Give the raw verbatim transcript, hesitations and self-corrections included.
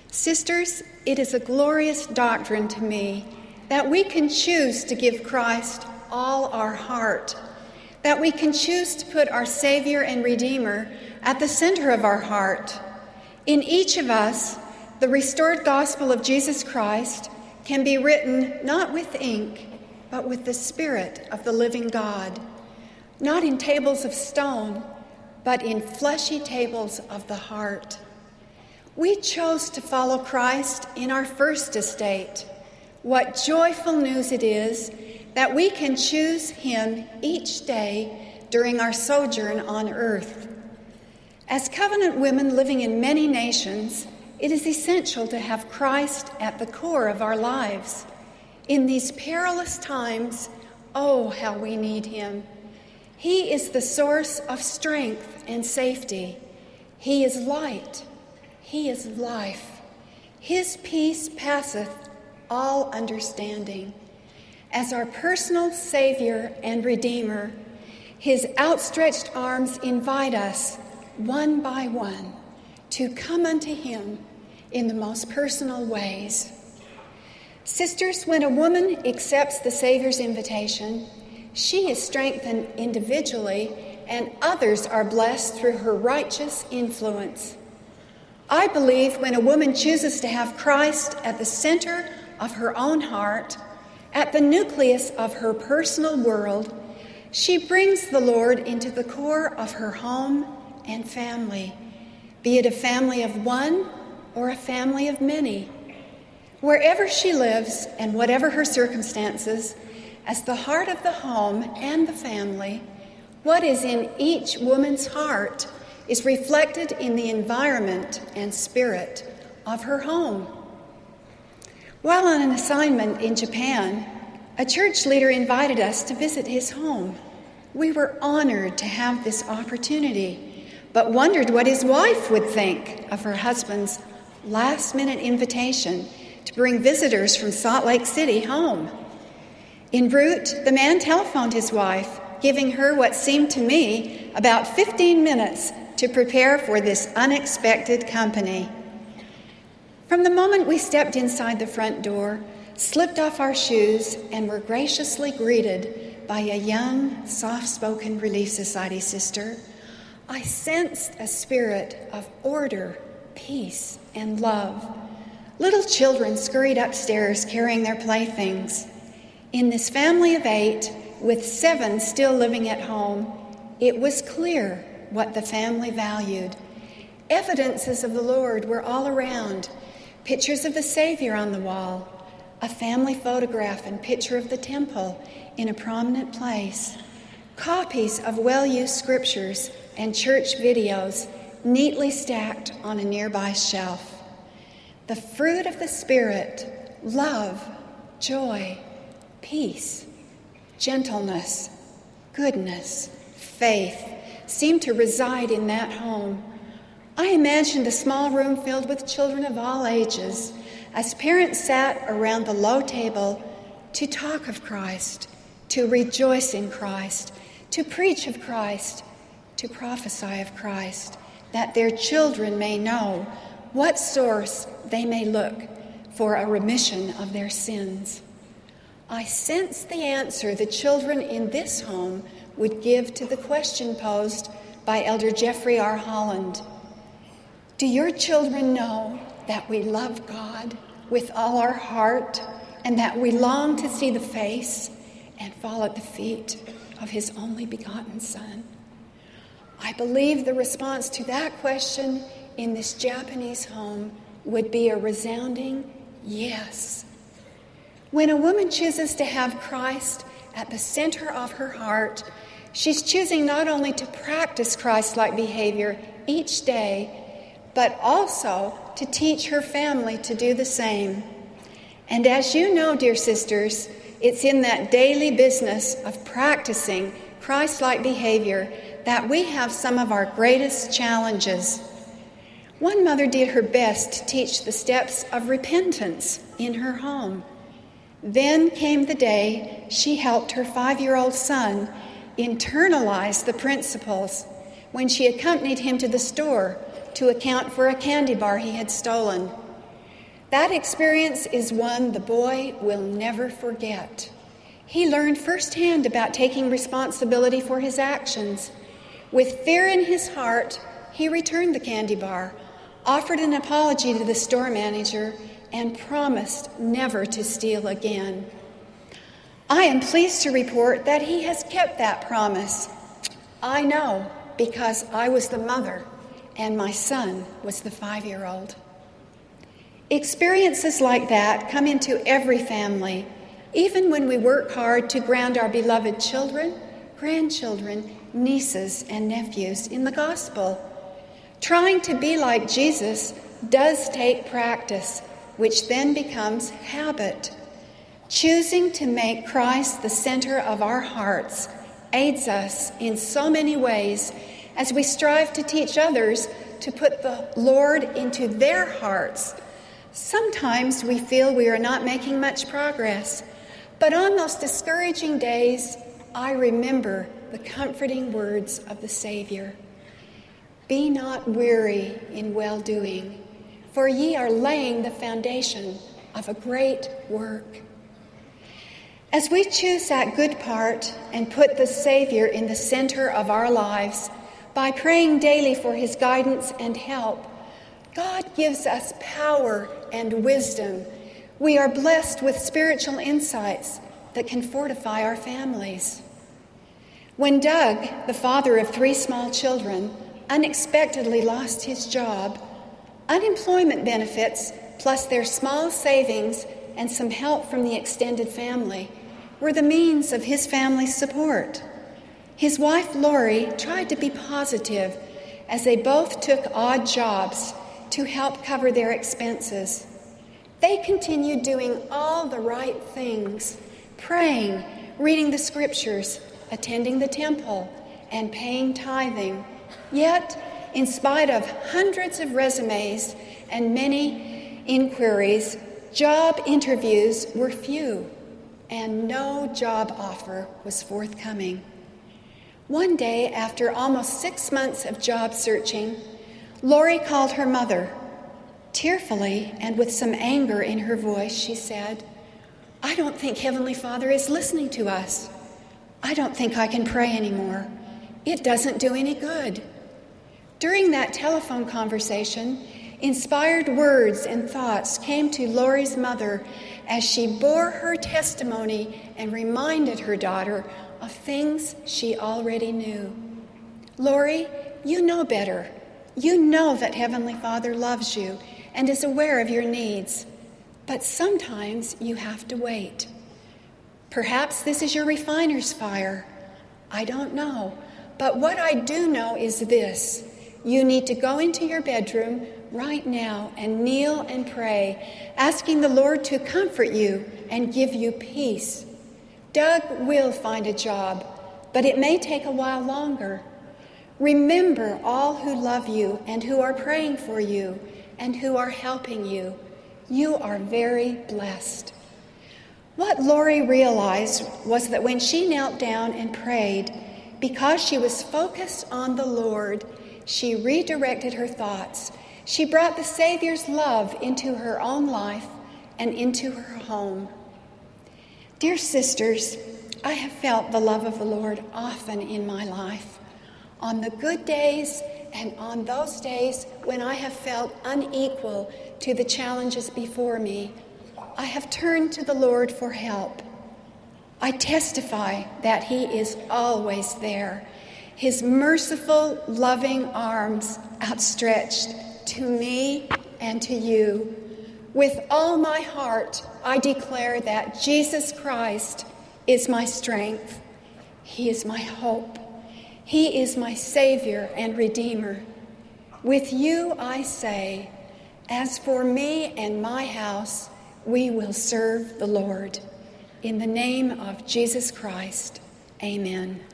Sisters, it is a glorious doctrine to me that we can choose to give Christ all our heart, that we can choose to put our Savior and Redeemer at the center of our heart. In each of us, the restored gospel of Jesus Christ can be written not with ink, but with the Spirit of the living God, not in tables of stone, but in fleshy tables of the heart. We chose to follow Christ in our first estate. What joyful news it is that we can choose him each day during our sojourn on earth. As covenant women living in many nations, it is essential to have Christ at the core of our lives. In these perilous times, oh, how we need him. He is the source of strength and safety. He is light. He is life. His peace passeth all understanding. As our personal Savior and Redeemer, his outstretched arms invite us, one by one, to come unto him in the most personal ways. Sisters, when a woman accepts the Savior's invitation, she is strengthened individually, and others are blessed through her righteous influence. I believe when a woman chooses to have Christ at the center of her own heart, at the nucleus of her personal world, she brings the Lord into the core of her home and family, be it a family of one or a family of many. Wherever she lives and whatever her circumstances, as the heart of the home and the family, what is in each woman's heart is reflected in the environment and spirit of her home. While on an assignment in Japan, a church leader invited us to visit his home. We were honored to have this opportunity, but wondered what his wife would think of her husband's last-minute invitation to bring visitors from Salt Lake City home. En route, the man telephoned his wife, giving her what seemed to me about fifteen minutes to prepare for this unexpected company. From the moment we stepped inside the front door, slipped off our shoes, and were graciously greeted by a young, soft-spoken Relief Society sister, I sensed a spirit of order, peace, and love. Little children scurried upstairs carrying their playthings. In this family of eight, with seven still living at home, it was clear what the family valued. Evidences of the Lord were all around. Pictures of the Savior on the wall, a family photograph and picture of the temple in a prominent place, copies of well-used scriptures and church videos neatly stacked on a nearby shelf. The fruit of the Spirit, love, joy, peace, gentleness, goodness, faith, seemed to reside in that home. I imagined a small room filled with children of all ages as parents sat around the low table to talk of Christ, to rejoice in Christ, to preach of Christ, to prophesy of Christ, that their children may know what source they may look for a remission of their sins. I sense the answer the children in this home would give to the question posed by Elder Jeffrey R. Holland. Do your children know that we love God with all our heart and that we long to see the face and fall at the feet of his only begotten Son? I believe the response to that question in this Japanese home would be a resounding yes. When a woman chooses to have Christ at the center of her heart, she's choosing not only to practice Christ-like behavior each day, but also to teach her family to do the same. And as you know, dear sisters, it's in that daily business of practicing Christ-like behavior that we have some of our greatest challenges. One mother did her best to teach the steps of repentance in her home. Then came the day she helped her five-year-old son internalize the principles when she accompanied him to the store to account for a candy bar he had stolen. That experience is one the boy will never forget. He learned firsthand about taking responsibility for his actions. With fear in his heart, he returned the candy bar, offered an apology to the store manager, and promised never to steal again. I am pleased to report that he has kept that promise. I know, because I was the mother and my son was the five-year-old. Experiences like that come into every family, even when we work hard to ground our beloved children, grandchildren, nieces, and nephews in the gospel. Trying to be like Jesus does take practice, which then becomes habit. Choosing to make Christ the center of our hearts aids us in so many ways as we strive to teach others to put the Lord into their hearts. Sometimes we feel we are not making much progress, but on those discouraging days, I remember the comforting words of the Savior. Be not weary in well-doing, for ye are laying the foundation of a great work. As we choose that good part and put the Savior in the center of our lives by praying daily for his guidance and help, God gives us power and wisdom. We are blessed with spiritual insights that can fortify our families. When Doug, the father of three small children, unexpectedly lost his job, unemployment benefits, plus their small savings and some help from the extended family, were the means of his family's support. His wife, Lori, tried to be positive as they both took odd jobs to help cover their expenses. They continued doing all the right things, praying, reading the scriptures, attending the temple, and paying tithing. Yet, in spite of hundreds of resumes and many inquiries, job interviews were few, and no job offer was forthcoming. One day, after almost six months of job searching, Lori called her mother. Tearfully and with some anger in her voice, she said, "I don't think Heavenly Father is listening to us. I don't think I can pray anymore. It doesn't do any good." During that telephone conversation, inspired words and thoughts came to Lori's mother as she bore her testimony and reminded her daughter of things she already knew. "Lori, you know better. You know that Heavenly Father loves you and is aware of your needs. But sometimes you have to wait. Perhaps this is your refiner's fire. I don't know. But what I do know is this. You need to go into your bedroom right now and kneel and pray, asking the Lord to comfort you and give you peace. Doug will find a job, but it may take a while longer. Remember all who love you and who are praying for you and who are helping you. You are very blessed." What Lori realized was that when she knelt down and prayed, because she was focused on the Lord, she redirected her thoughts. She brought the Savior's love into her own life and into her home. Dear sisters, I have felt the love of the Lord often in my life. On the good days and on those days when I have felt unequal to the challenges before me, I have turned to the Lord for help. I testify that He is always there, His merciful, loving arms outstretched to me and to you. With all my heart, I declare that Jesus Christ is my strength. He is my hope. He is my Savior and Redeemer. With you I say, as for me and my house, we will serve the Lord. In the name of Jesus Christ, amen.